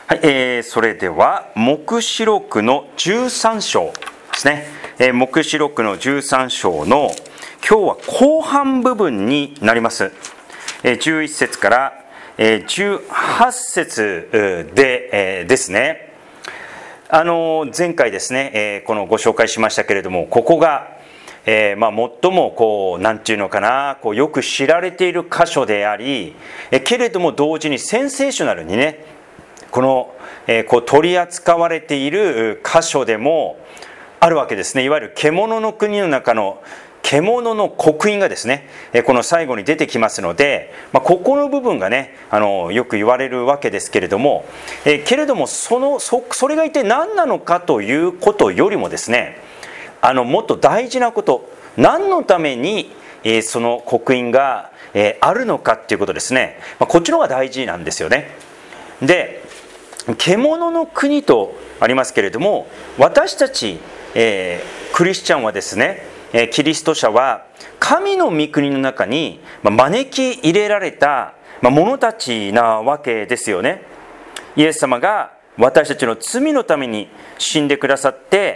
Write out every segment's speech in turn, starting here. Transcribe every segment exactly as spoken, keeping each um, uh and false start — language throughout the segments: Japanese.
はい、えー、それでは黙示録のじゅうさん章ですね、えー、黙示録のじゅうさん章の今日は後半部分になります。えー、じゅういち節から、えー、じゅうはち節で、えー、ですね、あのー、前回ですね、えー、このご紹介しましたけれども、ここが、えーまあ、最もこうなんていうのかな、こうよく知られている箇所であり、えー、けれども同時にセンセーショナルにね、この、えー、こう取り扱われている箇所でもあるわけですね。いわゆる獣の国の中の獣の刻印がですね、えー、この最後に出てきますので、まあ、ここの部分がね、あのよく言われるわけですけれども、えー、けれどもその そ, それが一体何なのかということよりもですね、あのもっと大事なこと、何のために、えー、その刻印が、えー、あるのかっていうことですね、まあ、こっちの方が大事なんですよね。で、獣の国とありますけれども、私たち、えー、クリスチャンはですね、えー、キリスト者は神の御国の中に、まあ、招き入れられた、まあ、者たちなわけですよね。イエス様が私たちの罪のために死んでくださって、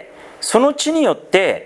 その地によって、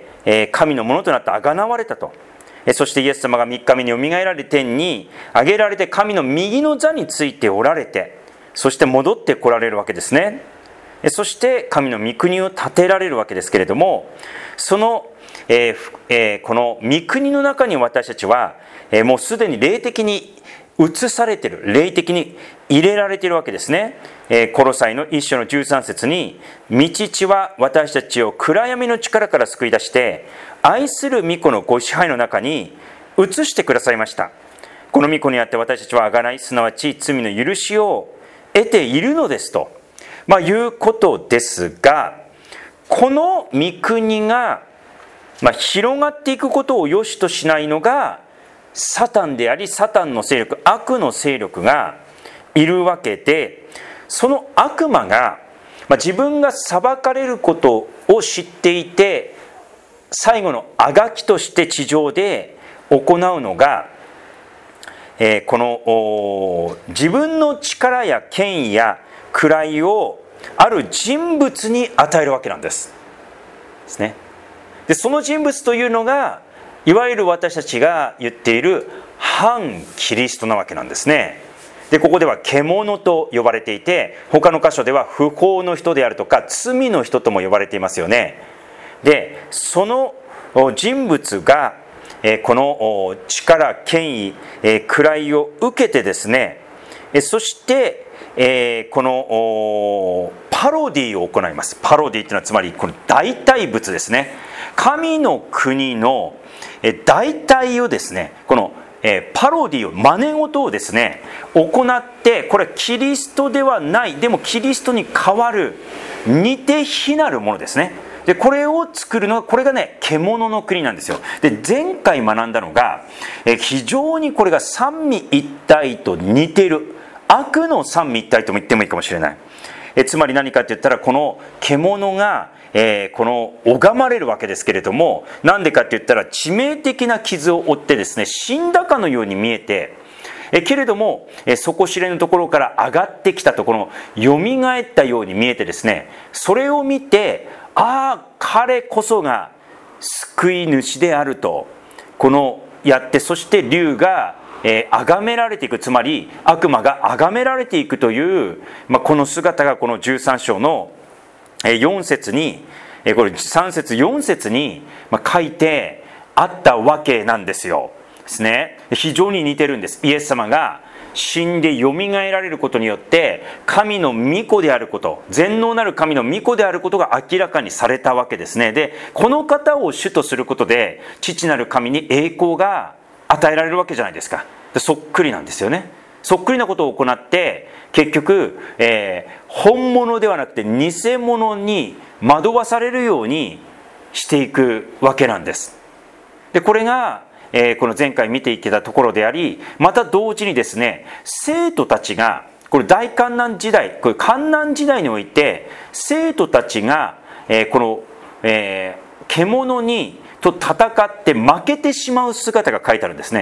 えー、神のものとなって贖われたと。そしてイエス様がみっかめによみがえられ天に上げられて、神の右の座についておられて、そして戻ってこられるわけですね。そして神の御国を建てられるわけですけれども、その、えーえー、この御国の中に私たちは、えー、もうすでに霊的に移されている、霊的に入れられているわけですね。えー、コロサイの一章のじゅうさん節に、御父は私たちを暗闇の力から救い出して、愛する御子のご支配の中に移してくださいました。この御子にあって私たちは贖い、すなわち罪の許しを得ているのですと、まあ、いうことですが、この御国が、まあ、広がっていくことを良しとしないのがサタンであり、サタンの勢力、悪の勢力がいるわけで、その悪魔が、まあ、自分が裁かれることを知っていて、最後のあがきとして地上で行うのが、えー、この自分の力や権威や位をある人物に与えるわけなんですですね。で、その人物というのがいわゆる私たちが言っている反キリストなわけなんですね。で、ここでは獣と呼ばれていて、他の箇所では不法の人であるとか罪の人とも呼ばれていますよね。で、その人物がこの力、権威、位を受けてですね、そしてこのパロディを行います。パロディというのはつまりこの代替物ですね。神の国の代替をですね、このパロディを、真似事をですね行って、これはキリストではない、でもキリストに代わる似て非なるものですね。で、これを作るのは、これがね、獣の国なんですよ。で、前回学んだのが、え非常にこれが三位一体と似ている、悪の三位一体とも言ってもいいかもしれない。えつまり何かって言ったら、この獣が、えー、この拝まれるわけですけれども、なんでかって言ったら、致命的な傷を負ってですね、死んだかのように見えて、えけれども、え底知れぬところから上がってきたところ、よみがえったように見えてですね、それを見て、ああ、彼こそが救い主であると、このやって、そして竜がえー、崇められていく、つまり悪魔が崇められていくという、まあ、この姿がこのじゅうさん章のよん節に、これさん節よん節に書いてあったわけなんですよ。ですね。非常に似てるんです。イエス様が死んでよみがえられることによって神の御子であること、全能なる神の御子であることが明らかにされたわけですね。で、この方を主とすることで父なる神に栄光が与えられるわけじゃないですか。で、そっくりなんですよね。そっくりなことを行って、結局、えー、本物ではなくて偽物に惑わされるようにしていくわけなんです。で、これが、えー、この前回見ていけたところであり、また同時にですね、生徒たちが、これ大観難時代、これ観難時代において、生徒たちが、えー、この、えー、獣にと戦って負けてしまう姿が書いてあるんですね。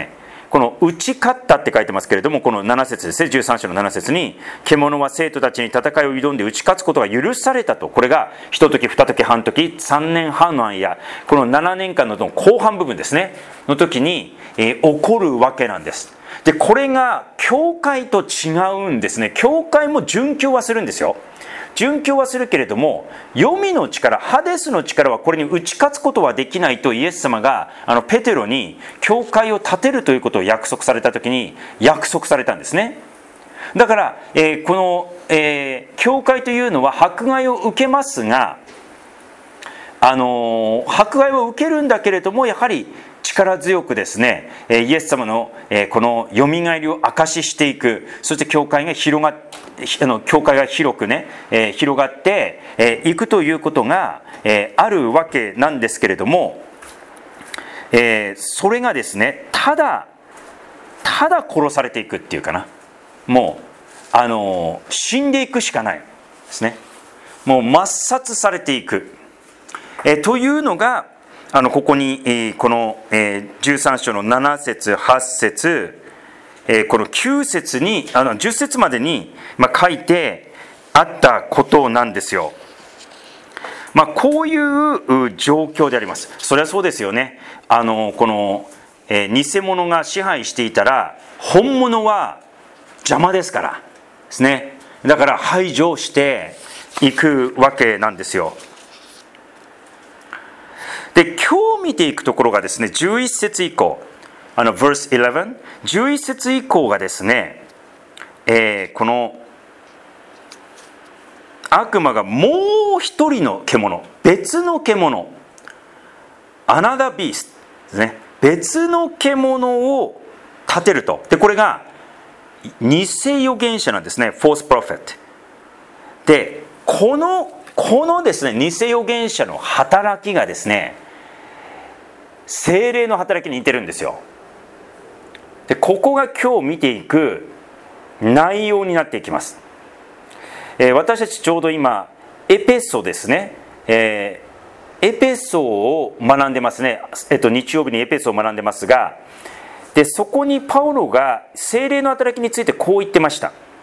この打ち勝ったって書いてますけれども、このなな節ですね、じゅうさん章のなな節に、獣は生徒たちに戦いを挑んで打ち勝つことが許されたと。これが一時二時半時さんねんはんの間、このななねんかんの後半部分ですねの時に、えー、起こるわけなんです。でこれが教会と違うんですね。教会も殉教はするんですよ。殉教はするけれども、黄泉の力、ハデスの力はこれに打ち勝つことはできないと、イエス様があのペテロに教会を建てるということを約束された時に約束されたんですね。だから、えー、この、えー、教会というのは迫害を受けますが、あのー、迫害を受けるんだけれども、やはり力強くですね、イエス様のこのよみがえりを証ししていく。そして教会が広があの教会が広くね、広がっていくということがあるわけなんですけれども、それがですね、ただただ殺されていくっていうかな、もうあの死んでいくしかないですね。もう抹殺されていく、えというのがあのここにこのじゅうさん章のなな節はち節このきゅう節にあのじゅっ節までに書いてあったことなんですよ。まあ、こういう状況であります。それはそうですよね。あのこの偽物が支配していたら本物は邪魔ですからですね。だから排除していくわけなんですよ。で今日見ていくところがですね、じゅういち節以降、あの verse じゅういち、じゅういち節以降がですね、えー、この悪魔がもう一人の獣、別の獣、another beast ですね、別の獣を立てると。でこれが偽預言者なんですね、false prophet。でこのこのですね、偽預言者の働きがですね、聖霊の働きに似てるんですよ。でここが今日見ていく内容になっていきます。えー、私たちちょうど今エペソですね、えー、エペソを学んでますね。えっと、日曜日にエペソを学んでますが、でそこにパウロが聖霊の働きについてこう言ってました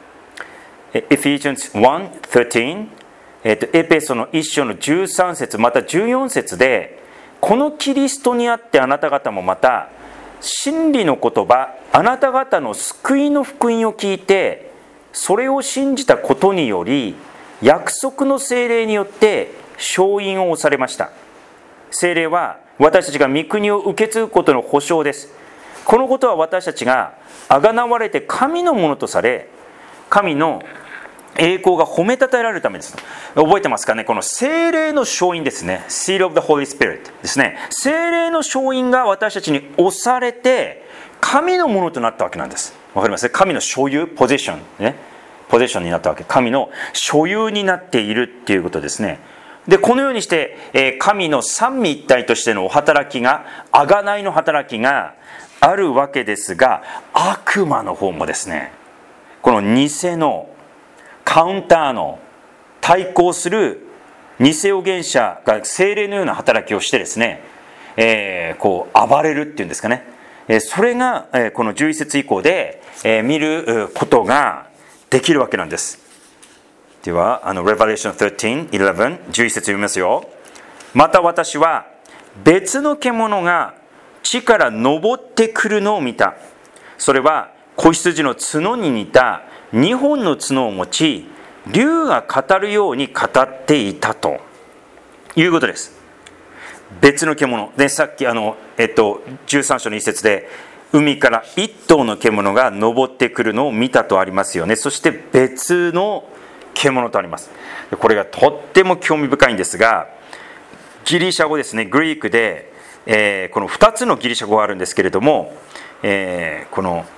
。Ephesians ワン、じゅうさん、えっと、エペソのいっ章のじゅうさん節またじゅうよん節で、このキリストにあってあなた方もまた真理の言葉、あなた方の救いの福音を聞いてそれを信じたことにより約束の聖霊によって承認をされました。聖霊は私たちが御国を受け継ぐことの保証です。このことは私たちが贖われて神のものとされ、神の栄光が褒めたたえられるためです。覚えてますかね。この聖霊の勝因ですね。 Seal of the Holy Spirit ですね。聖霊の勝因が私たちに押されて神のものとなったわけなんです。わかりますね。神の所有、ポゼッションね、ポゼッションになったわけ。神の所有になっているっていうことですね。でこのようにして、えー、神の三位一体としてのお働きが、贖いの働きがあるわけですが、悪魔の方もですね、この偽のカウンターの対抗する偽預言者が聖霊のような働きをしてですね、えー、こう暴れるっていうんですかね、えー、それが、えー、このじゅういち節以降で、えー、見ることができるわけなんです。ではあの Revelation じゅうさん、じゅういち、じゅういち節読みますよ。また私は別の獣が地から昇ってくるのを見た。それは子羊の角に似たにほんの角を持ち、竜が語るように語っていたということです。別の獣で、さっきあの、えっと、じゅうさん章の一節で海から一頭の獣が登ってくるのを見たとありますよね。そして別の獣とあります。これがとっても興味深いんですが、ギリシャ語ですね、グリークで、えー、このふたつのギリシャ語があるんですけれども、えー、この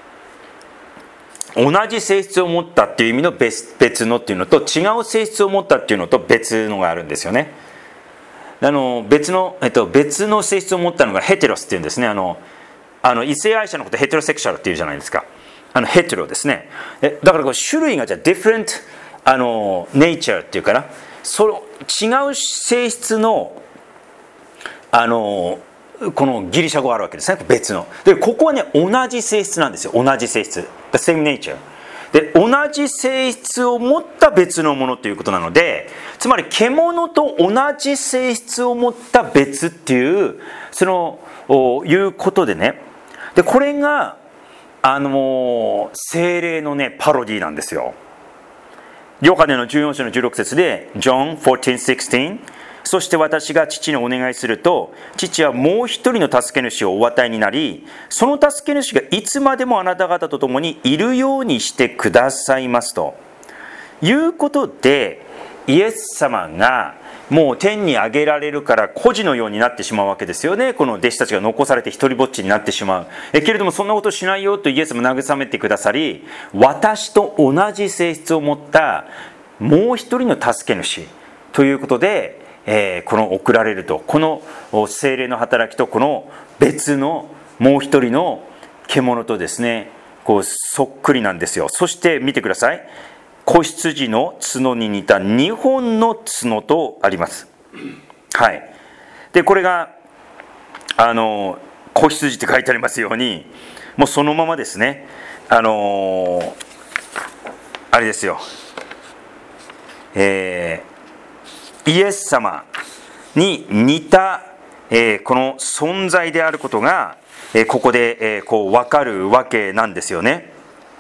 同じ性質を持ったっていう意味の 別, 別のっていうのと、違う性質を持ったっていうのと別のがあるんですよね。あの 別の、えっと、別の性質を持ったのがヘテロスっていうんですね。あのあの異性愛者のことヘテロセクシャルっていうじゃないですか。あのヘテロですね。えだからこう種類がじゃあ different あの nature っていうかな、その違う性質のあのこのギリシャ語があるわけですね。別のでここはね同じ性質なんですよ。同じ性質 The same nature で同じ性質を持った別のものということなので、つまり獣と同じ性質を持った別っていうそのいうことでね、でこれがあの聖霊のねパロディなんですよ。ヨハネのじゅうよん章のじゅうろく節で John じゅうよん、じゅうろく、そして私が父にお願いすると、父はもう一人の助け主をお与えになり、その助け主がいつまでもあなた方と共にいるようにしてくださいますということで、イエス様がもう天に上げられるから孤児のようになってしまうわけですよね。この弟子たちが残されて一人ぼっちになってしまう。えけれどもそんなことしないよとイエスも慰めてくださり、私と同じ性質を持ったもう一人の助け主ということで、えー、この送られると、この聖霊の働きとこの別のもう一人の獣とですね、こうそっくりなんですよ。そして見てください。子羊の角に似たにほんの角とあります。はい。でこれがあの子羊って書いてありますように、もうそのままですね。あのあれですよ。えーイエス様に似た、えー、この存在であることが、えー、ここで、えー、こう分かるわけなんですよね。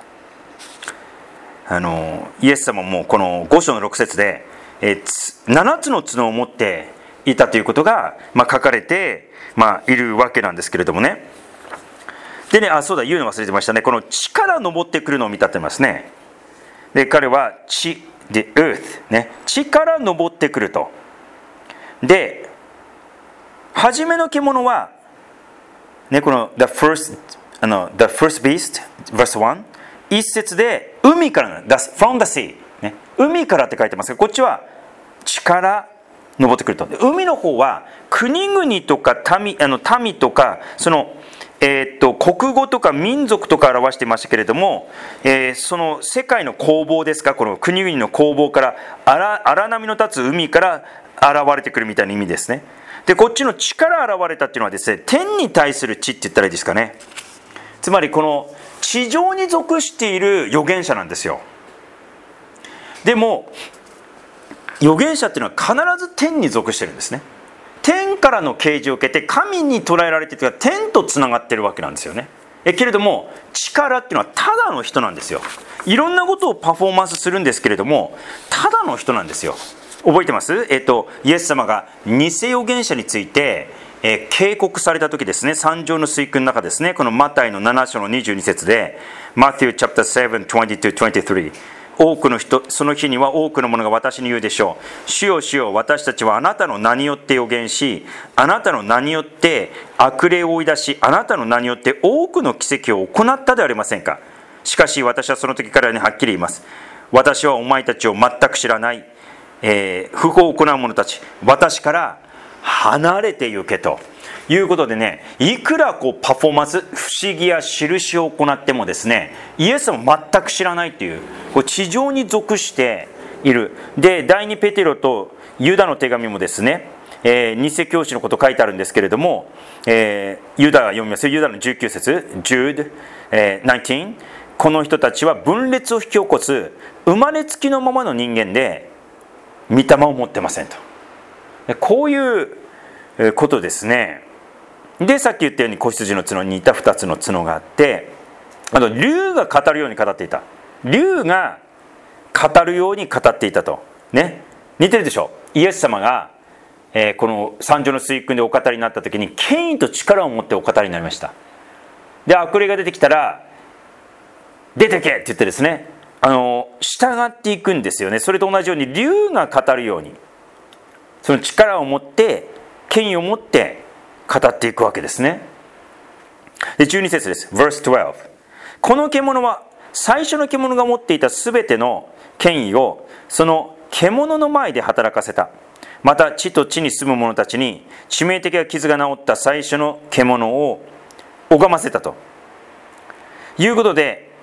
あのイエス様もこのご章のろく節で、えー、ななつの角を持っていたということが、まあ、書かれて、まあ、いるわけなんですけれどもね。でね、あ、そうだ、言うの忘れてましたね。この地から昇ってくるのを見立てますね。で彼は地The earth ね、地から昇ってくると。で、初めの獣は、ね、この the first, あの the first beast, verse one、一節で海から、from the sea、ね、海からって書いてますが、こっちは地から昇ってくると。海の方は国々とか民、あの民とか、そのえー、っと国語とか民族とか表していましたけれども、えー、その世界の攻防ですか、この国々の攻防から荒、荒波の立つ海から現れてくるみたいな意味ですね。でこっちの地から現れたっていうのはですね、天に対する地って言ったらいいですかね。つまりこの地上に属している預言者なんですよ。でも預言者っていうのは必ず天に属してるんですね。天からの啓示を受けて神に捉えられている、天とつながっているわけなんですよね。えけれども力っていうのはただの人なんですよ。いろんなことをパフォーマンスするんですけれども、ただの人なんですよ。覚えてます？えっとイエス様が偽預言者について、えー、警告された時ですね、三条の水訓の中ですね、このマタイのなな章のにじゅうに節で Matthew chapter seven twenty-two twenty-three、多くの人、その日には多くの者が私に言うでしょう。主よ主よ、私たちはあなたの名によって預言し、あなたの名によって悪霊を追い出し、あなたの名によって多くの奇跡を行ったではありませんか。しかし私はその時からにはっきり言います。私はお前たちを全く知らない、えー、不法を行う者たち、私から離れて行けということでね、いくらこうパフォーマンス、不思議や印を行ってもですね、イエス様全く知らないっていう、こう地上に属している。で、第二ペテロとユダの手紙もですね、えー、偽教師のこと書いてあるんですけれども、えー、ユダが読みます。ユダのじゅうきゅう節、Jude、えー、じゅうきゅう、この人たちは分裂を引き起こす生まれつきのままの人間で御霊を持ってませんと。こういうことですね。でさっき言ったように子羊の角に似たふたつの角があって、あと竜が語るように語っていた。竜が語るように語っていたとね、似てるでしょ。イエス様が、えー、この三条の水訓でお語りになった時に権威と力を持ってお語りになりました。で悪霊が出てきたら出てけって言ってですね、あの従っていくんですよね。それと同じように竜が語るように、その力を持って権威を持って語っていくわけですね。でじゅうに節です。 verse twelve、 この獣は最初の獣が持っていたすべての権威をその獣の前で働かせた。また地と地に住む者たちに致命的な傷が治った最初の獣を拝ませたということで、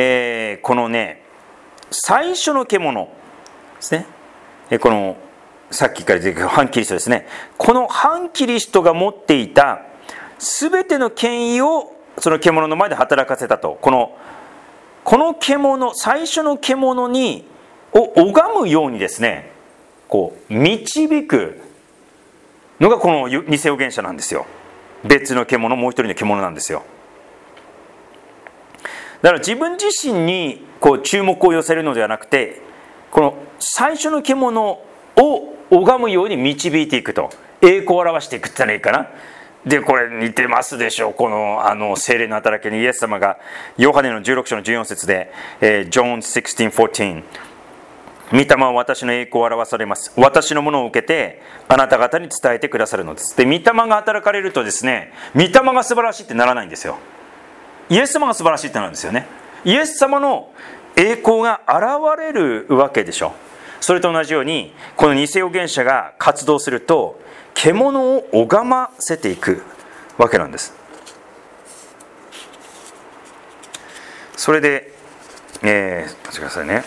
えー、このね最初の獣ですね、このさっきから出てくる反キリストですね。この反キリストが持っていた全ての権威をその獣の前で働かせたと。このこの獣、最初の獣にを拝むようにですね、こう導くのがこの偽預言者なんですよ。別の獣、もう一人の獣なんですよ。だから自分自身にこう注目を寄せるのではなくて、この最初の獣を拝むように導いていくと、栄光を表していくって言ったらいいかな。でこれ似てますでしょう。このあの聖霊の働きにイエス様がヨハネのじゅうろく章のじゅうよん節で、えー、ジョンじゅうろく、じゅうよん、御霊は私の栄光を表されます。私のものを受けてあなた方に伝えてくださるのです。で御霊が働かれるとですね、御霊が素晴らしいってならないんですよ。イエス様が素晴らしいってなるんですよね。イエス様の栄光が現れるわけでしょ。それと同じようにこの偽預言者が活動すると獣を拝ませていくわけなんです。それで、えー、待ってくださいね。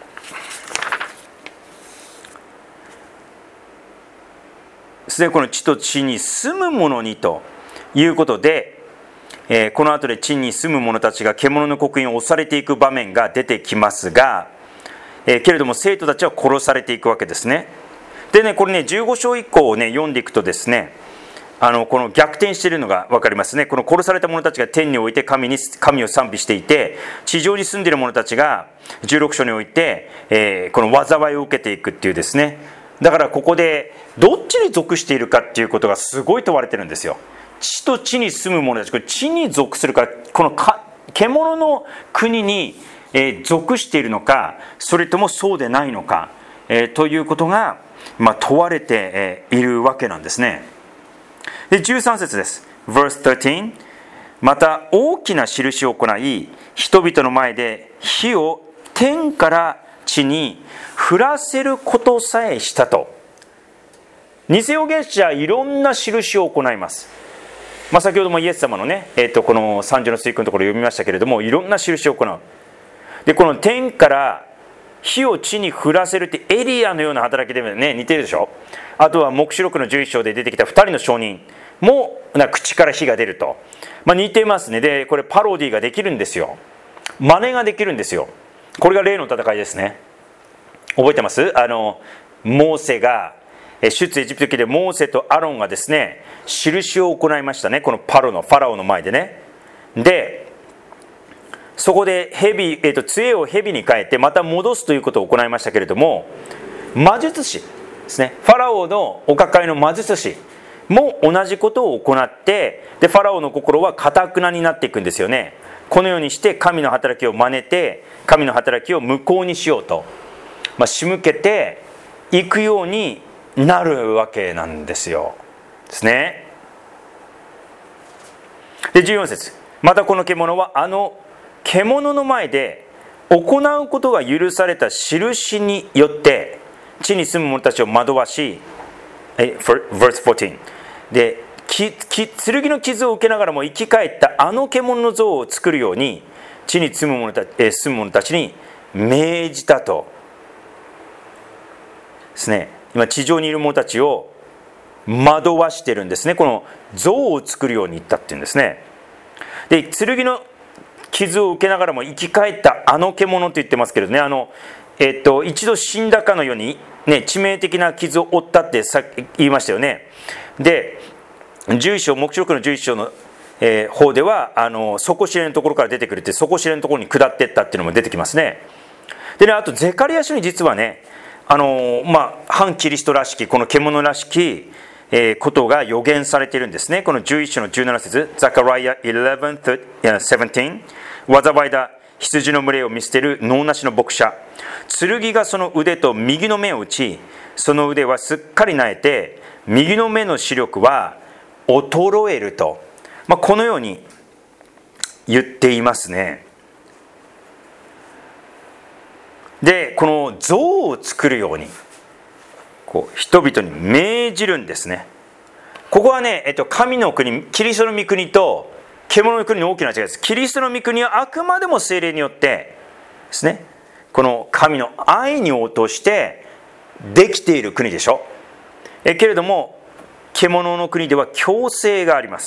すでにこの地と地に住む者にということで、えー、この後で地に住む者たちが獣の刻印を押されていく場面が出てきますが、えー、けれども生徒たちは殺されていくわけですね。でね、これねじゅうご章以降をね読んでいくとですね、あのこの逆転しているのが分かりますね。この殺された者たちが天において神に神を賛美していて、地上に住んでいる者たちがじゅうろく章において、えー、この災いを受けていくっていうですね。だからここでどっちに属しているかっていうことがすごい問われてるんですよ。地と地に住む者たち、これ地に属するか、このか獣の国に、えー、属しているのか、それともそうでないのか、えー、ということが、まあ、問われて、えー、いるわけなんですね。でじゅうさん節です。Verse じゅうさん、また大きな印を行い、人々の前で火を天から地に降らせることさえしたと。偽預言者はいろんな印を行います。まあ、先ほどもイエス様のね、えー、とこの三条の水訓のところを読みましたけれども、いろんな印を行う。でこの天から火を地に降らせるってエリアのような働きでね似てるでしょ。あとは黙示録のじゅういち章で出てきたふたりの証人もな口から火が出ると、まあ、似てますね。でこれパロディができるんですよ。真似ができるんですよ。これが例の戦いですね。覚えてます？あのモーセが出エジプト記でモーセとアロンがですね印を行いましたね。このパロのファラオの前でね。でそこで蛇、えー、と杖を蛇に変えてまた戻すということを行いましたけれども、魔術師ですね、ファラオのお抱えの魔術師も同じことを行って、でファラオの心は堅くなになっていくんですよね。このようにして神の働きを真似て神の働きを無効にしようと、まあ、仕向けていくようになるわけなんですよ。ですね。でじゅうよん節、またこの獣はあの獣の前で行うことが許された印によって地に住む者たちを惑わし、え verse じゅうよんできき剣の傷を受けながらも生き返ったあの獣の像を作るように地に住む者た、え住む者たちに命じたとですね。今地上にいる者たちを惑わしてるんですね。この像を作るように言ったっていうんですね。で剣の傷を受けながらも生き返ったあの獣と言ってますけれどね、あの、えっと、一度死んだかのように、ね、致命的な傷を負ったってさ言いましたよね。でじゅういち章、黙示録のじゅういち章の、えー、方ではあの底知れのところから出てくるって、底知れのところに下っていったっていうのも出てきますね。でね、あとゼカリア書に実はね、あのまあ、反キリストらしきこの獣らしき、えー、ことが予言されているんですね。このじゅういち章のじゅうなな節、ザカライアじゅういち、じゅうなな、災いだ羊の群れを見捨てる能なしの牧者、剣がその腕と右の目を打ち、その腕はすっかり萎えて右の目の視力は衰えると、まあ、このように言っていますね。でこの像を作るようにこう人々に命じるんですね。ここはね、えっと、神の国、キリストの御国と獣の国の大きな違いです。キリストの御国はあくまでも聖霊によってですね、この神の愛に応答してできている国でしょ。 えけれども獣の国では強制があります。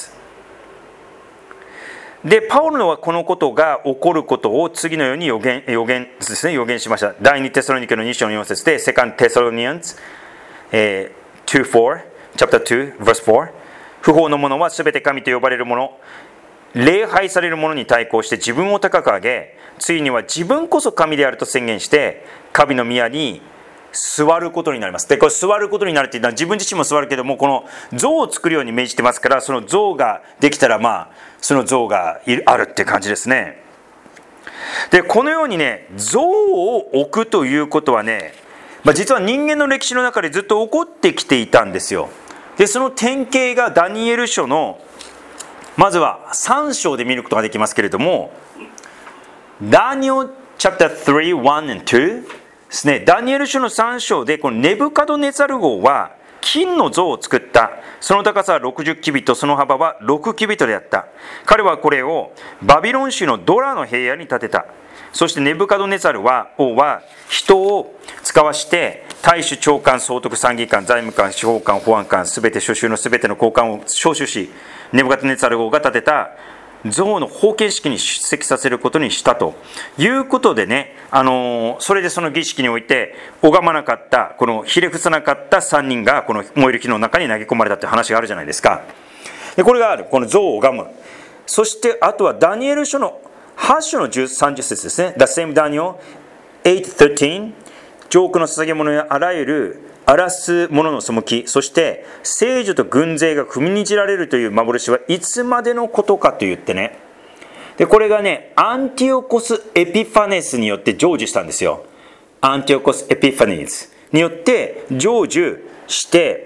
でパウロはこのことが起こることを次のように予言、予言ですね、予言しました。第二テサロニケのに章のよん節で、セカンドテサロニアンズ、えー、に、よん、チャプターに、verse よん、不法の者はすべて神と呼ばれる者、礼拝される者に対抗して自分を高く上げ、ついには自分こそ神であると宣言して、神の宮に座ることになります。で、これ座ることになるっていうのは自分自身も座るけども、この像を作るように命じてますから、その像ができたらまあその像があるっていう感じですね。でこのようにね、像を置くということはね、まあ、実は人間の歴史の中でずっと起こってきていたんですよ。でその典型がダニエル書のまずはさん章で見ることができますけれども、ダニエル チャプターさん、いち and にですね。ダニエル書のさん章でこのネブカドネザル王は金の像を作った。その高さはろくじゅうキビット、その幅はろくキビットであった。彼はこれをバビロン州のドラの平野に建てた。そしてネブカドネザルは王は人を使わして大使、長官、総督、参議官、財務官、司法官、保安官、すべて諸州のすべての高官を招集し、ネブカドネザル王が建てた像の封建式に出席させることにしたということでね、あのー、それでその儀式において拝まなかった、このひれ伏さなかったさんにんがこの燃える火の中に投げ込まれたという話があるじゃないですか。でこれがある、この像を拝む。そしてあとはダニエル書のはち章のさんじゅう節ですね。 The same Daniel はちじゅうさん、上空の捧げ物やあらゆる荒らす者の背き、そして聖女と軍勢が踏みにじられるという幻はいつまでのことかと言ってね。でこれがね、アンティオコス・エピファネスによって成就したんですよ。アンティオコス・エピファネスによって成就して、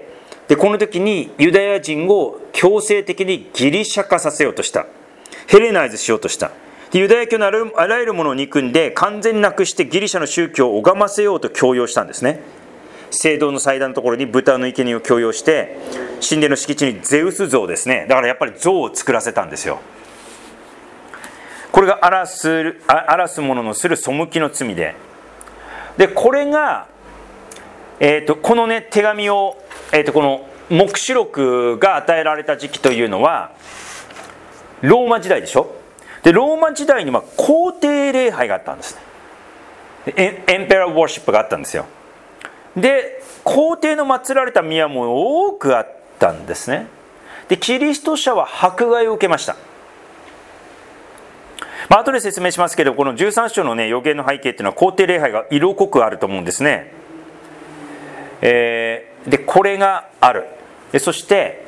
でこの時にユダヤ人を強制的にギリシャ化させようとした。ヘレナイズしようとした。でユダヤ教のあらゆるものを憎んで完全になくしてギリシャの宗教を拝ませようと強要したんですね。聖堂の祭壇のところに豚の生贄を強要して、神殿の敷地にゼウス像ですね、だからやっぱり像を作らせたんですよ。これが荒らす、荒らす者のする背きの罪で、でこれが、えー、とこのね手紙を、えー、とこの黙示録が与えられた時期というのはローマ時代でしょ。でローマ時代には皇帝礼拝があったんですね。エン、エンペラー・ワーシップがあったんですよ。で皇帝の祀られた宮も多くあったんですね。でキリスト者は迫害を受けました。まあ後で説明しますけど、このじゅうさん章のね予言の背景っていうのは皇帝礼拝が色濃くあると思うんですね。えー、でこれがある。でそして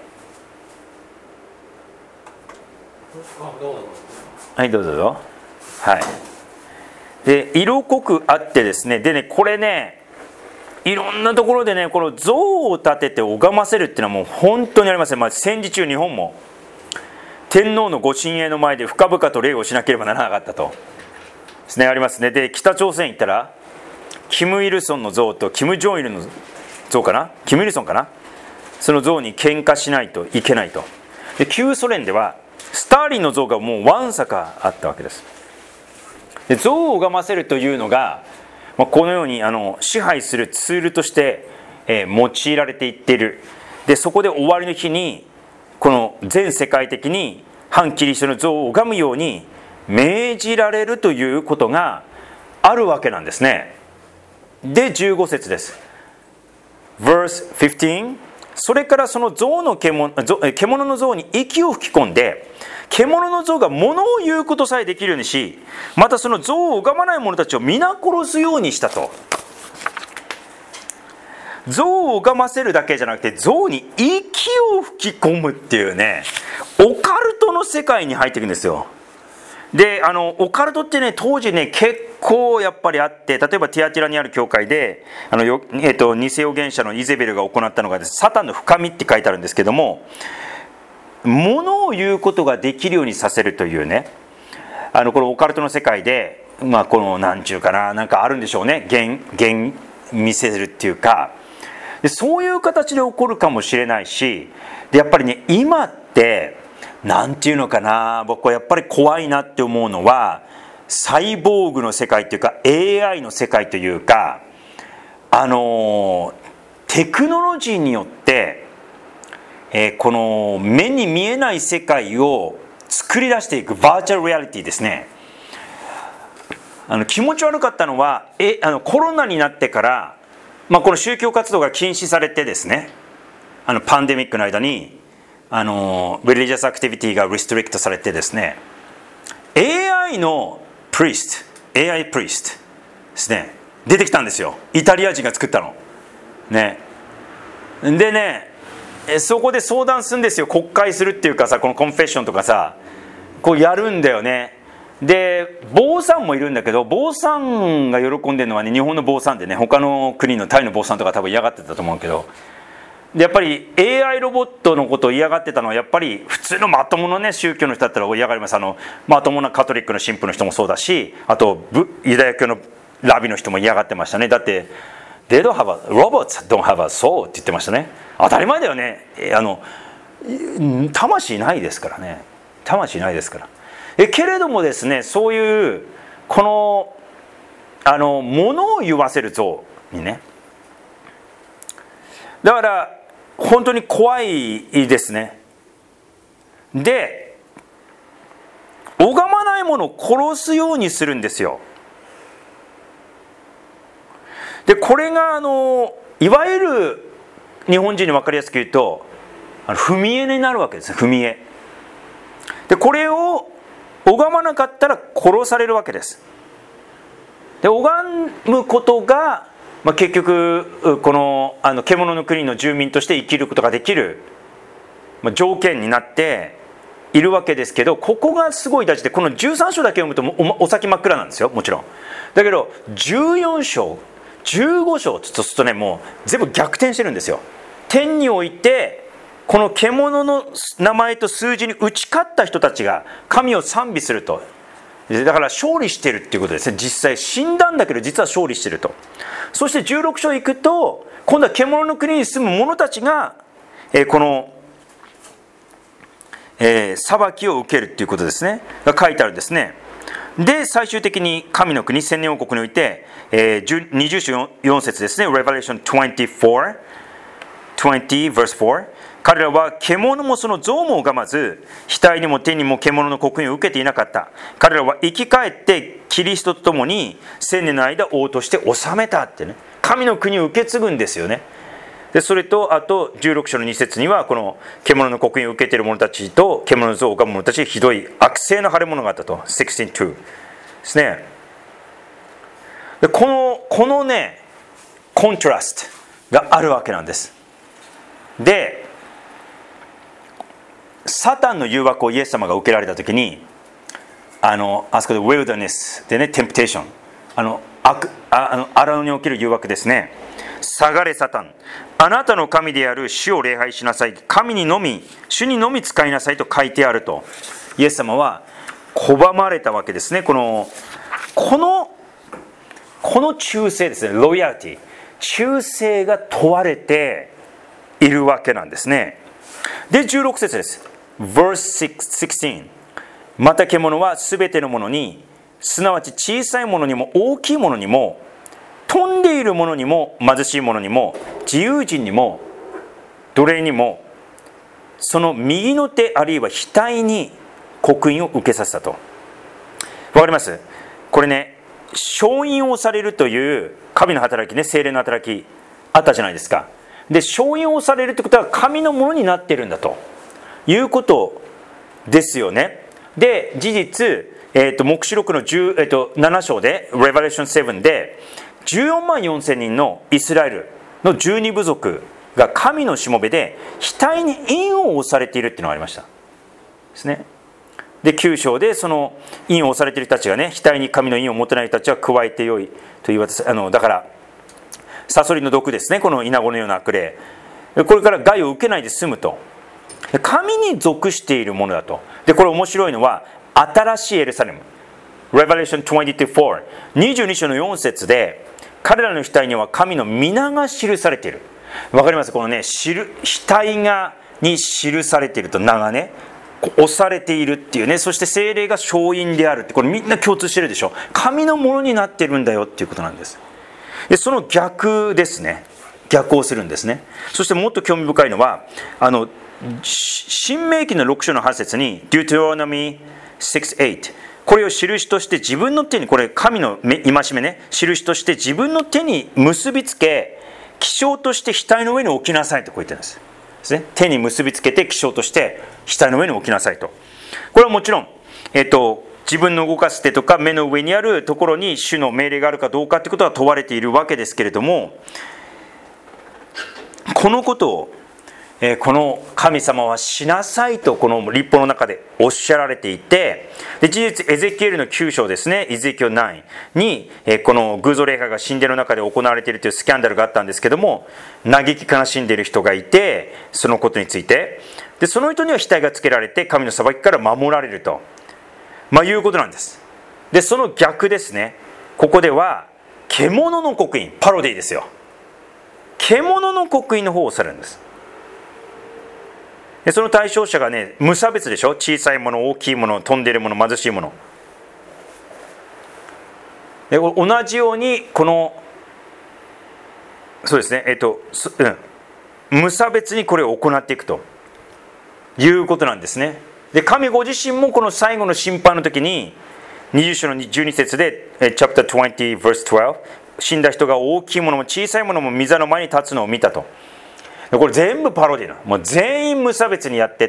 はいどうぞどうぞ。はいで色濃くあってですね、でねこれねいろんなところでねこの像を建てて拝ませるっていうのはもう本当にありますね。まあ、戦時中日本も天皇のご神栄の前で深々と礼をしなければならなかったとですね、ありますね。で北朝鮮行ったらキム・イルソンの像とキム・ジョンイルの像かな、キム・イルソンかな、その像に喧嘩しないといけないと。で旧ソ連ではスターリンの像がもうわんさかあったわけです。で像を拝ませるというのが、まあ、このようにあの支配するツールとして、えー、用いられていっている。でそこで終わりの日にこの全世界的に反キリストの像を拝むように命じられるということがあるわけなんですね。でじゅうご節です。 verse じゅうご、それからその像の獣、獣の像に息を吹き込んで、獣の像が物を言うことさえできるようにし、またその像を拝まない者たちを皆殺すようにしたと。像を拝ませるだけじゃなくて像に息を吹き込むっていうね、オカルトの世界に入っていくんですよ。であのオカルトってね当時ね結構やっぱりあって、例えばティアティラにある教会であのよ、えー、と偽預言者のイゼベルが行ったのが、サタンの深みって書いてあるんですけども、物を言うことができるようにさせるというね、あのこのオカルトの世界で、まあこのなんちゅうかな、なんかあるんでしょうね、幻幻見せるっていうか、でそういう形で起こるかもしれないし、でやっぱりね今ってなんていうのかな、僕はやっぱり怖いなって思うのはサイボーグの世界というか エーアイ の世界というか、あのテクノロジーによって、えー、この目に見えない世界を作り出していくバーチャルリアリティですね。あの気持ち悪かったのはえあのコロナになってから、まあ、この宗教活動が禁止されてですね、あのパンデミックの間にあのリリジャスアクティビティがリストリクトされてですね、 エーアイ のプリスト エーアイ プリストですね出てきたんですよ。イタリア人が作ったのね。でね、そこで相談するんですよ。国会するっていうかさ、このコンフェッションとかさこうやるんだよね。で坊さんもいるんだけど、坊さんが喜んでるのはね、日本の坊さんでね、他の国のタイの坊さんとか多分嫌がってたと思うけど、でやっぱり エーアイ ロボットのことを嫌がってたのはやっぱり普通のまともなね宗教の人だったら嫌がります。あのまともなカトリックの神父の人もそうだし、あとユダヤ教のラビの人も嫌がってましたね。だってThey don't have a, robots don't have a soul って言ってましたね。当たり前だよね。あの魂ないですからね。魂ないですから。えけれどもですね、そういうこのあの物を言わせる像にね、だから本当に怖いですね。で拝まないものを殺すようにするんですよ。でこれがあのいわゆる日本人に分かりやすく言うとあの踏み絵になるわけです。踏み絵でこれを拝まなかったら殺されるわけです。で拝むことが、まあ、結局この、あの獣の国の住民として生きることができる、まあ、条件になっているわけですけど、ここがすごい大事で、このじゅうさん章だけ読むと お, お先真っ暗なんですよ、もちろん。だけどじゅうよん章じゅうご章とするとね、もう全部逆転してるんですよ。天においてこの獣の名前と数字に打ち勝った人たちが神を賛美すると。だから勝利してるっていうことですね。実際死んだんだけど実は勝利してると。そしてじゅうろく章行くと今度は獣の国に住む者たちが、えー、この、えー、裁きを受けるっていうことですねが書いてあるんですね。で最終的に神の国千年王国において、えー、にじゅう章よん節ですね。 Revelation にじゅうよん に verse よん、彼らは獣もその像も拝まず、額にも手にも獣の刻印を受けていなかった。彼らは生き返ってキリストと共に千年の間王として治めたってね、神の国を受け継ぐんですよね。でそれとあとじゅうろく章のに節にはこの獣の刻印を受けている者たちと獣の像を拝む者たちにひどい悪性の腫れ物があったと。じゅうろくですね。でこのこのねコントラストがあるわけなんです。でサタンの誘惑をイエス様が受けられたときに、あのあそこでウィルダネスでね、テンプテーション、あの悪ああの荒野における誘惑ですね。下がれサタン、あなたの神である主を礼拝しなさい、神にのみ主にのみ使いなさいと書いてあると。イエス様は拒まれたわけですね。このこのこの忠誠ですね、ロイヤリティ、忠誠が問われているわけなんですね。でじゅうろく節です。 verse じゅうろく、また獣はすべてのものに、すなわち小さいものにも大きいものにも、飛んでいるものにも貧しいものにも自由人にも奴隷にも、その右の手あるいは額に刻印を受けさせたと。わかります？これね、承印をされるという神の働きね、聖霊の働きあったじゃないですか。で承印をされるということは神のものになっているんだということですよね。で事実、えー、と黙示録のじゅう、えー、となな章で Revelation ななでじゅうよんまんよんせんにんのイスラエルのじゅうに部族が神のしもべで額に印を押されているっていうのがありましたですね。できゅう章でその印を押されている人たちがね、額に神の印を持てない人たちは加えてよいと言われて、あのだからサソリの毒ですね、このイナゴのような悪霊、これから害を受けないで済むと。神に属しているものだと。でこれ面白いのは新しいエルサレム Revelation にじゅうよん、にじゅうに章のよん節で彼らの額には神の皆が記されている。わかります？このね、額がに記されていると、名がね押されているっていうね、そして聖霊が勝因であるって、これみんな共通してるでしょ。神のものになってるんだよっていうことなんです。でその逆ですね。 逆をするんですね。そしてもっと興味深いのは、あの新明記のろく章のはち節に Deuteronomy ろくはち、これを印として自分の手に、これ神の戒めね、印として自分の手に結びつけ、記章として額の上に置きなさいとこう言ってるんですですね。手に結びつけて記章として額の上に置きなさいと。これはもちろん、えっと、自分の動かす手とか目の上にあるところに主の命令があるかどうかということは問われているわけですけれども、このことを、えー、この神様はしなさいとこの律法の中でおっしゃられていて、で事実エゼキエルのきゅう章ですね、エゼキエルきゅうに、えー、この偶像礼拝が神殿の中で行われているというスキャンダルがあったんですけども、嘆き悲しんでいる人がいて、そのことについてでその人には額がつけられて神の裁きから守られると、まあ、いうことなんです。でその逆ですね、ここでは獣の刻印、パロディですよ。獣の刻印の方をされるんです。でその対象者がね、無差別でしょ。小さいもの、大きいもの、飛んでいるもの、貧しいもの。で同じようにこのそうですね、えっと、うん、無差別にこれを行っていくということなんですね。で神ご自身もこの最後の審判の時ににじゅう章のじゅうに節で Chapter にじゅう verse じゅうに、死んだ人が大きいものも小さいものも御座の前に立つのを見たと。これ全部パロディなの。もう全員無差別にやってって、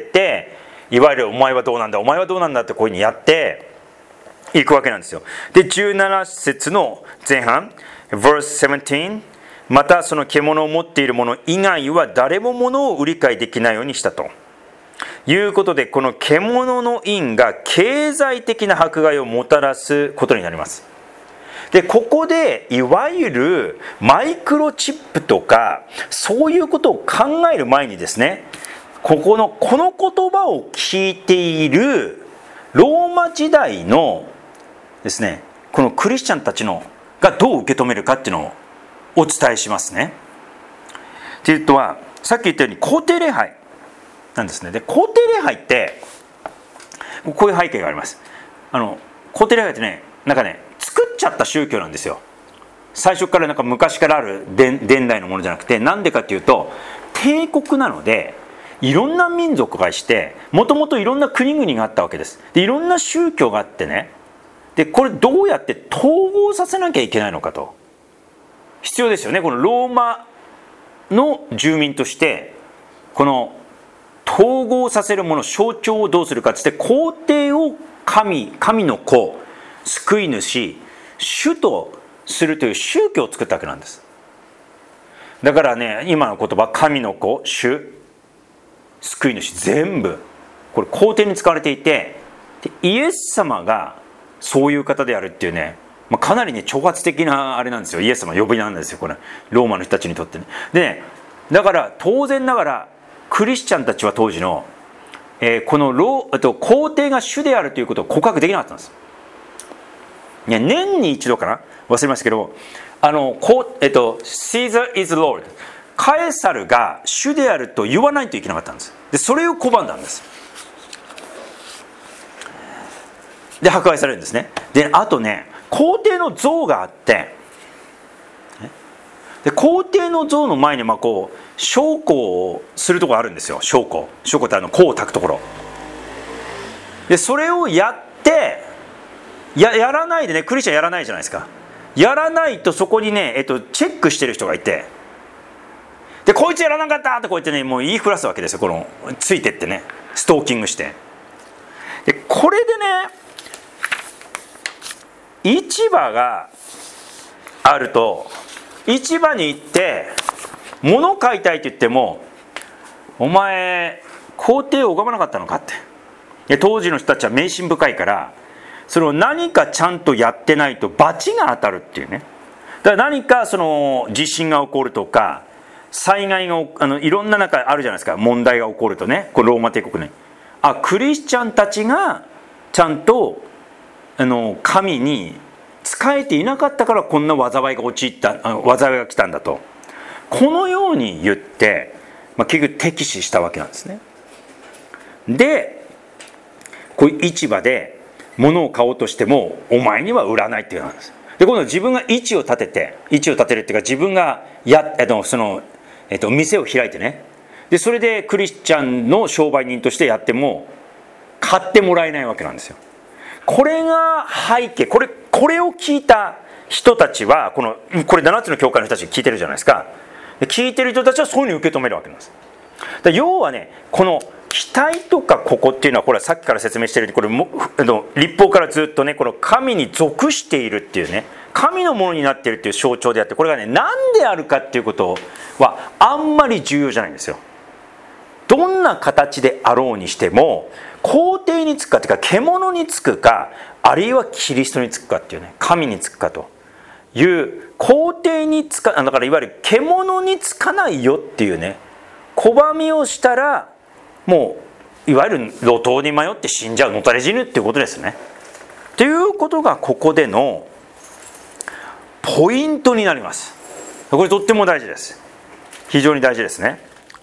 いわゆるお前はどうなんだお前はどうなんだってこういうふうにやっていくわけなんですよ。でじゅうなな節の前半 verse じゅうなな、またその獣を持っている者以外は誰も物を売り買いできないようにしたということで、この獣の印が経済的な迫害をもたらすことになります。でここでいわゆるマイクロチップとかそういうことを考える前にですね、ここのこの言葉を聞いているローマ時代のですね、このクリスチャンたちのがどう受け止めるかっていうのをお伝えしますね。というとはさっき言ったように皇帝礼拝なんですね。で皇帝礼拝ってこういう背景があります。あの皇帝礼拝ってね、なんかね作っちゃった宗教なんですよ。最初からなんか昔からある伝来のものじゃなくて、なんでかっていうと帝国なのでいろんな民族がしてもともといろんな国々があったわけです。でいろんな宗教があってね、でこれどうやって統合させなきゃいけないのかと必要ですよね。このローマの住民としてこの統合させるもの、象徴をどうするかっつって皇帝を神、神の子、救い主、主とするという宗教を作ったわけなんです。だからね、今の言葉神の子、主、救い主全部これ皇帝に使われていて、でイエス様がそういう方であるっていうね、まあ、かなりね挑発的なあれなんですよ。イエス様呼びなんですよ、これローマの人たちにとってね。でね、だから当然ながらクリスチャンたちは当時の、えー、このロー、えっと、皇帝が主であるということを告白できなかったんです。ね、年に一度かな忘れましたけど、あのこ、えっと、Caesar is Lord、 カエサルが主であると言わないといけなかったんです。でそれを拒んだんです。で迫害されるんですね。であとね、皇帝の像があって、で皇帝の像の前にまあこう焼香をするところあるんですよ。焼香焼香ってあの香を焚くところで、それをやってや, やらないでね、クリスチャンやらないじゃないですか。やらないとそこにね、えっと、チェックしてる人がいて、でこいつやらなかったってこうやってね、もう言いふらすわけですよ。このついてってね、ストーキングして。でこれでね、市場があると市場に行って物を買いたいって言っても、お前皇帝を拝まなかったのかって。で当時の人たちは迷信深いから、それを何かちゃんとやってないと罰が当たるっていうね。だから何かその地震が起こるとか災害があのいろんな中あるじゃないですか、問題が起こるとね、これローマ帝国にあクリスチャンたちがちゃんとあの神に仕えていなかったからこんな災いが陥った災いが来たんだと、このように言って、まあ、結局敵視したわけなんですね。でこういう市場で物を買おうとしてもお前には売らないっていうのなんです。で今度自分が位置を立てて位置を立てるっていうか、自分がやあのそのえっと、店を開いてね、でそれでクリスチャンの商売人としてやっても買ってもらえないわけなんですよ。これが背景、これこれを聞いた人たちは、このこれななつの教会の人たち聞いてるじゃないですか。で聞いてる人たちはそういうふうに受け止めるわけなんです。だ要はね、この期待とかここっていうのは、これはさっきから説明してるように、これもあの律法からずっとね、この神に属しているっていうね、神のものになっているっていう象徴であって、これがね何であるかっていうことはあんまり重要じゃないんですよ。どんな形であろうにしても、皇帝につくかというか獣につくか、あるいはキリストにつくかっていうね、神につくかという皇帝につか、だからいわゆる獣につかないよっていうね、拒みをしたらもういわゆる路頭に迷って死んじゃう、のたれ死ぬっていうことですね。ということがここでのポイントになります。これとっても大事です。非常に大事ですね。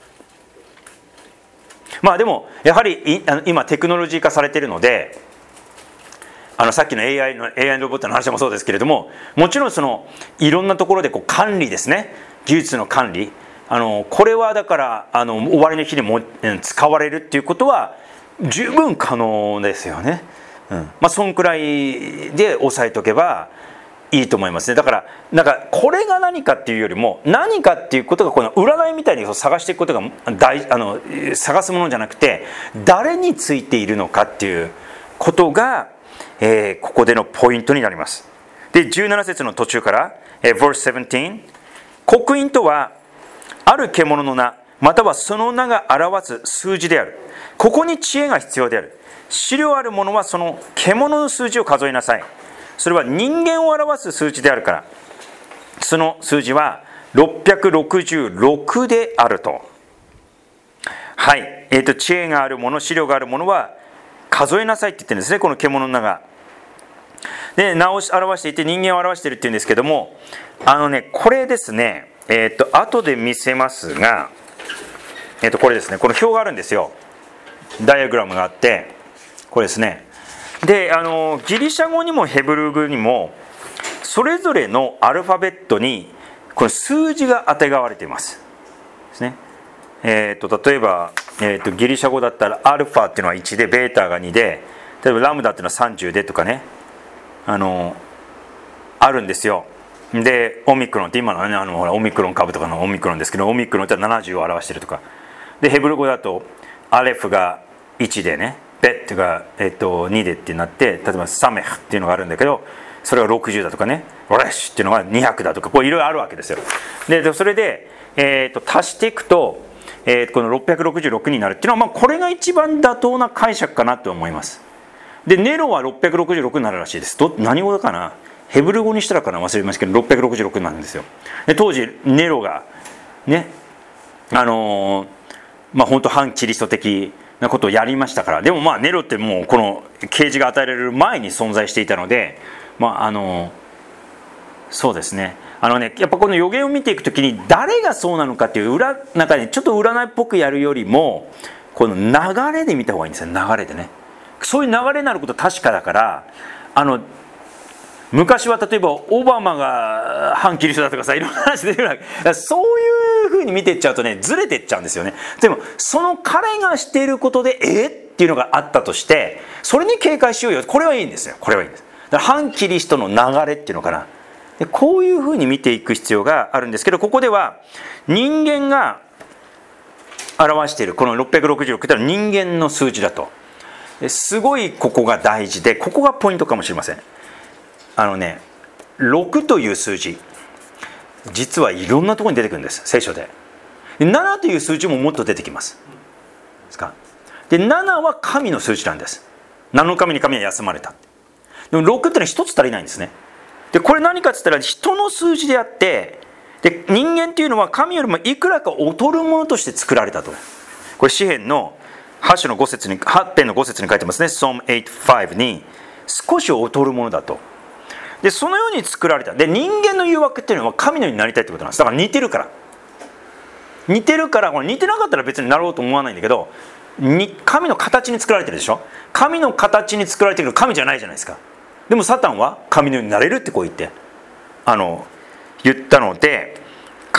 まあでもやはり今テクノロジー化されているので、あのさっきの エーアイ の エーアイ ロボットの話もそうですけれども、もちろんそのいろんなところでこう管理ですね、技術の管理、あのこれはだからあの終わりの日にも使われるっていうことは十分可能ですよね。うん、まあそんくらいで押さえとけばいいと思いますね。だからなんかこれが何かっていうよりも、何かっていうことがこの占いみたいに探していくことが大あの探すものじゃなくて、誰についているのかっていうことが、えー、ここでのポイントになります。でじゅうなな節の途中から、えー、verse じゅうなな、刻印とはある獣の名、またはその名が表す数字である。ここに知恵が必要である。資料ある者はその獣の数字を数えなさい。それは人間を表す数字であるから、その数字はろっぴゃくろくじゅうろくであると。はい、えーと、知恵がある者、資料がある者は数えなさいって言ってるんですね、この獣の名が。で、名を表していて人間を表しているっていうんですけども、あのね、これですね、えーと、後で見せますが、えーと、これですね、この表があるんですよ。ダイアグラムがあって、これですね。で、あのギリシャ語にもヘブル語にもそれぞれのアルファベットにこれ数字があてがわれていますですね。えー、と例えば、えー、とギリシャ語だったらアルファっていうのはいちで、ベータがにで、例えばラムダっていうのはさんじゅうでとかね、あのあるんですよ。でオミクロンって今のね、あのほらオミクロン株とかのオミクロンですけど、オミクロンってななじゅうを表しているとかで、ヘブル語だとアレフがいちでね、ベットが、えっと、にでってなって、例えばサメフっていうのがあるんだけど、それがろくじゅうだとかね、ロレッシュっていうのがにひゃくだとか、こういろいろあるわけですよ。でそれで、えー、と足していくと、えー、このろっぴゃくろくじゅうろくになるっていうのは、まあ、これが一番妥当な解釈かなと思います。でネロはろっぴゃくろくじゅうろくになるらしいです。ど何語かな、ヘブル語にしたらかな、忘れましたけどろっぴゃくろくじゅうろくなんですよ。で当時ネロがね、あのー、まあ本当反キリスト的なことをやりましたから。でもまあネロってもうこの啓示が与えられる前に存在していたので、まああのそうですね、あのね、やっぱこの予言を見ていくときに誰がそうなのかっていう裏なんかね、ちょっと占いっぽくやるよりもこの流れで見た方がいいんですよ。流れでね、そういう流れになること確かだから。あの昔は例えばオバマが反キリストだとかさ、いろんな話出てくるわけ。そういうふうに見ていっちゃうとね、ずれていっちゃうんですよね。でもその彼がしていることでえっていうのがあったとして、それに警戒しようよ、これはいいんですよ。これはいいんです。だから反キリストの流れっていうのかな、でこういうふうに見ていく必要があるんですけど、ここでは人間が表しているこのろっぴゃくろくじゅうろくというのは人間の数字だと。すごいここが大事で、ここがポイントかもしれません。あのね、ろくという数字、実はいろんなところに出てくるんです、聖書で。ななという数字ももっと出てきますですか。でななは神の数字なんです。なの神に神は休まれた。でもろくってのはひとつ足りないんですね。でこれ何かって言ったら人の数字であって、で人間っていうのは神よりもいくらか劣るものとして作られたと。これ詩編のはち章のご節に、はち編のご節に書いてますね。Psalm はちごに少し劣るものだと。でそのように作られた。で人間の誘惑っていうのは神のようになりたいってことなんです。だから似てるから似てるからこれ似てなかったら別になろうと思わないんだけど、に神の形に作られてるでしょ。神の形に作られてるけど神じゃないじゃないですか。でもサタンは神のようになれるってこう言ってあの言ったので、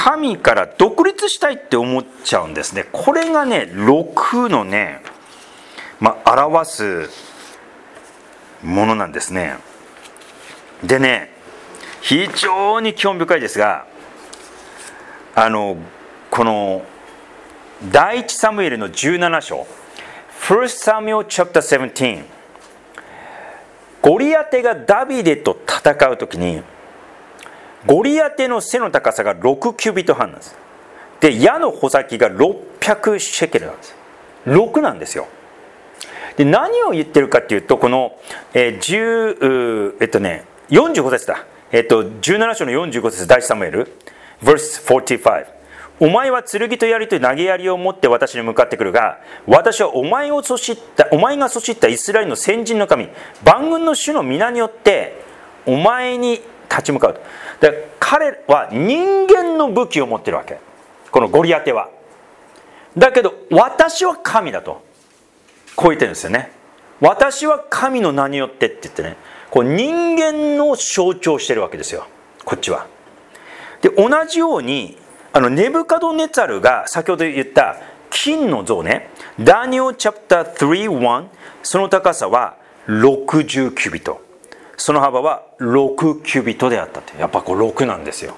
神から独立したいって思っちゃうんですね。これがね、ろくのね、まあ、表すものなんですね。でね、非常に興味深いですが、あのこの第一サムエルのじゅうなな章、First Samuel chapter seventeen、ゴリアテがダビデと戦うときに、ゴリアテの背の高さがろくキュビットはんなんです。で、矢の穂先がろっぴゃくシェケルなんです。ろくなんですよ。で、何を言ってるかっていうと、この、えー、じゅう、えっとね、よんじゅうご節だ。えっと、じゅうなな章のよんじゅうご節、第一サムエル、verse forty-five。お前は剣と槍と投げ槍を持って私に向かってくるが、私はお前をそしった、お前がそしったイスラエルの先人の神、万軍の主の皆によって、お前に立ち向かうと。で、彼は人間の武器を持ってるわけ。このゴリアテは。だけど、私は神だと。こう言ってるんですよね。私は神の名によってって言ってね、こう人間の象徴してるわけですよ。こっちは。で、同じように、あのネブカドネツァルが先ほど言った金の像ね、ダニエルチャプタースリーワン、その高さはろくじゅうキュビット、その幅はろくキュビットであったって。やっぱこうろくなんですよ。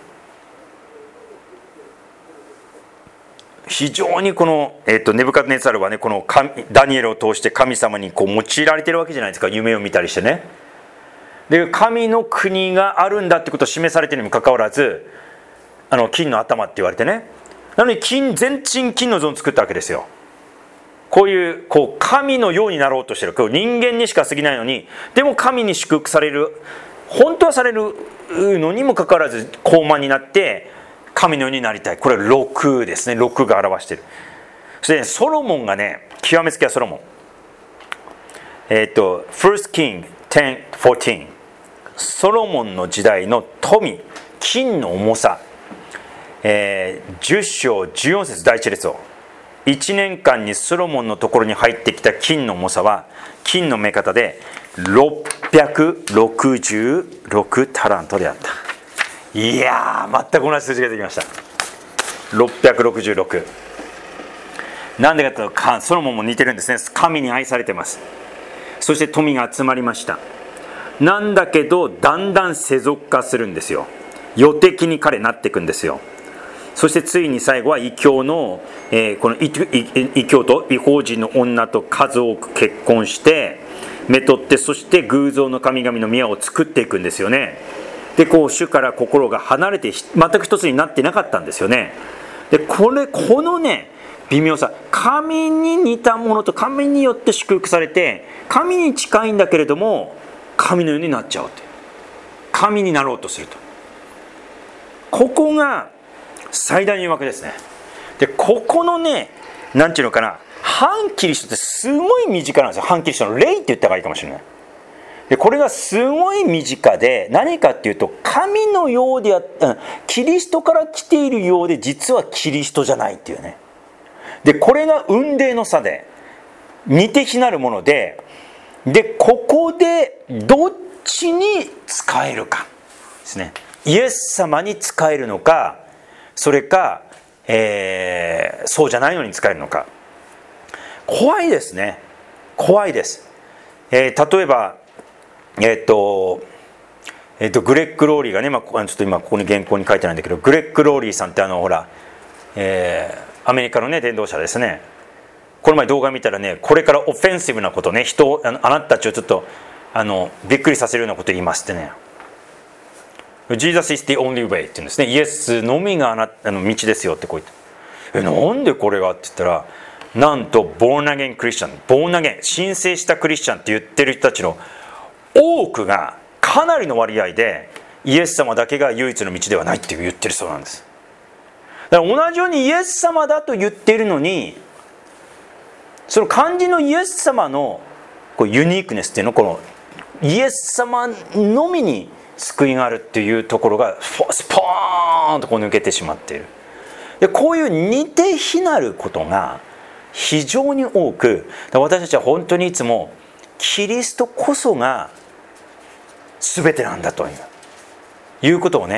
非常にこの、えー、とネブカドネツァルはね、このダニエルを通して神様にこう用いられてるわけじゃないですか。夢を見たりしてね。で、神の国があるんだってことを示されているにもかかわらず、あの金の頭って言われてね、なのに金全身金の像を作ったわけですよ。こういう、こう神のようになろうとしてる、こう人間にしか過ぎないのに、でも神に祝福される、本当はされるのにもかかわらず高慢になって神のようになりたい。これろくですね。ろくが表している。そして、ね、ソロモンがね、極めつけはソロモン、えっ、ー、と First King ten fourteen、 ソロモンの時代の富、金の重さ、えー、じゅっ章じゅうよん節第一列を、いちねんかんにソロモンのところに入ってきた金の重さは、金の目方でろっぴゃくろくじゅうろくタラントであった。いやー、全く同じ数字が出てきました。ろっぴゃくろくじゅうろく。なんでかというと、ソロモンも似てるんですね。神に愛されてます。そして富が集まりました。なんだけど、だんだん世俗化するんですよ。予的に彼なっていくんですよ。そしてついに最後は異教の、えー、この異教と異邦人の女と数多く結婚してめとって、そして偶像の神々の宮を作っていくんですよね。で、こう主から心が離れて全く一つになってなかったんですよね。で、これこのね微妙さ、神に似たものと神によって祝福されて、神に近いんだけれども神のようになっちゃうって、神になろうとすると、ここが最大の誘惑ですね。で、ここのね、なんていうのかな、反キリストってすごい身近なんですよ。反キリストの霊って言った方がいいかもしれない。で、これがすごい身近で、何かっていうと、神のようであった、キリストから来ているようで、実はキリストじゃないっていうね。で、これが雲泥の差で、似て非なるもので、で、ここでどっちに使えるかですね。イエス様に使えるのか、それか、えー、そうじゃないのに使えるのか。怖いですね。怖いです。えー、例えば、えー、っと、えー、っと、グレッグ・ローリーがね、まあ、ちょっと今ここに原稿に書いてないんだけど、グレッグ・ローリーさんってあの、ほら、えー、アメリカのね、伝道者ですね。この前動画見たらね、これからオフェンシブなことね、人を、あなたたちをちょっと、あの、びっくりさせるようなことを言いますってね。Jesus is the only way って言うんですね。イエスのみがあなあの道ですよってこう言って、え、なんでこれがって言ったら、なんと born again Christian、 born again 申請したクリスチャンって言ってる人たちの多くがかなりの割合でイエス様だけが唯一の道ではないって言ってるそうなんです。だから同じようにイエス様だと言っているのに、その漢字のイエス様のこうユニークネスっていうの、このイエス様のみに救いがあるっていうところがスポーンとこう抜けてしまっている。で、こういう似て非なることが非常に多く、私たちは本当にいつもキリストこそが全てなんだということをね、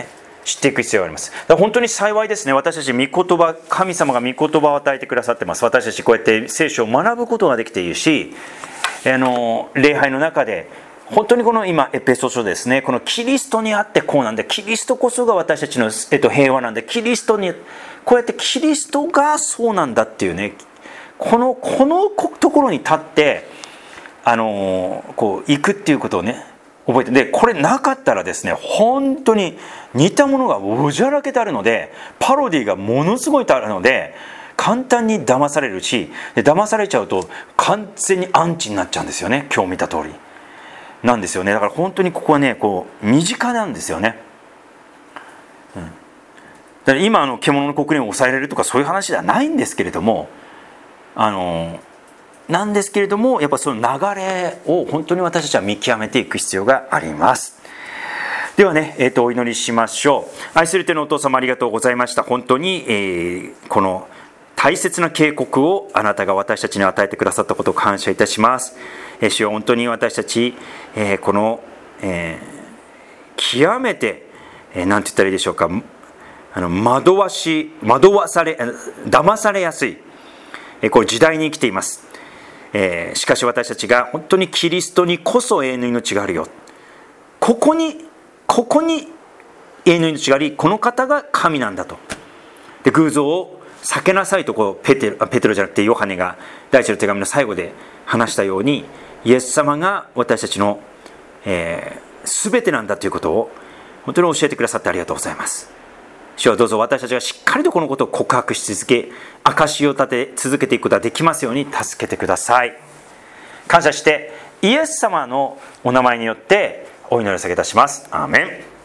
知っていく必要があります。だから本当に幸いですね。私たち御言葉、神様が御言葉を与えてくださってます。私たちこうやって聖書を学ぶことができているし、あの礼拝の中で本当にこの今エペソ書ですね、このキリストにあってこうなんだ、キリストこそが私たちの、えっと、平和なんで、キリストにこうやってキリストがそうなんだっていうね、このこのところに立ってあのこう行くっていうことをね覚えて、でこれなかったらですね、本当に似たものがおじゃらけてあるので、パロディがものすごいあるので簡単に騙されるし、で騙されちゃうと完全にアンチになっちゃうんですよね。今日見た通りなんですよね。だから本当にここはね、こう身近なんですよね、うん、だから今あの獣の国連を抑えられるとかそういう話ではないんですけれども、あのなんですけれども、やっぱその流れを本当に私たちは見極めていく必要があります。ではね、えー、とお祈りしましょう。愛する天のお父様、ありがとうございました。本当に、えー、この大切な警告をあなたが私たちに与えてくださったことを感謝いたします。えー、主よ、本当に私たち、えー、この、えー、極めて、えー、なんて言ったらいいでしょうか、あの惑わし惑わされ騙されやすい、えー、こういう時代に生きています。えー、しかし私たちが本当にキリストにこそ永遠の命があるよ、ここにここに永遠の命があり、この方が神なんだと、で偶像を避けなさいとこうペテロ、ペテロじゃなくてヨハネが第一の手紙の最後で話したように、イエス様が私たちの、えー、全てなんだということを本当に教えてくださってありがとうございます。主はどうぞ私たちがしっかりとこのことを告白し続け、証を立て続けていくことができますように助けてください。感謝してイエス様のお名前によってお祈りを下げいたします。アーメン。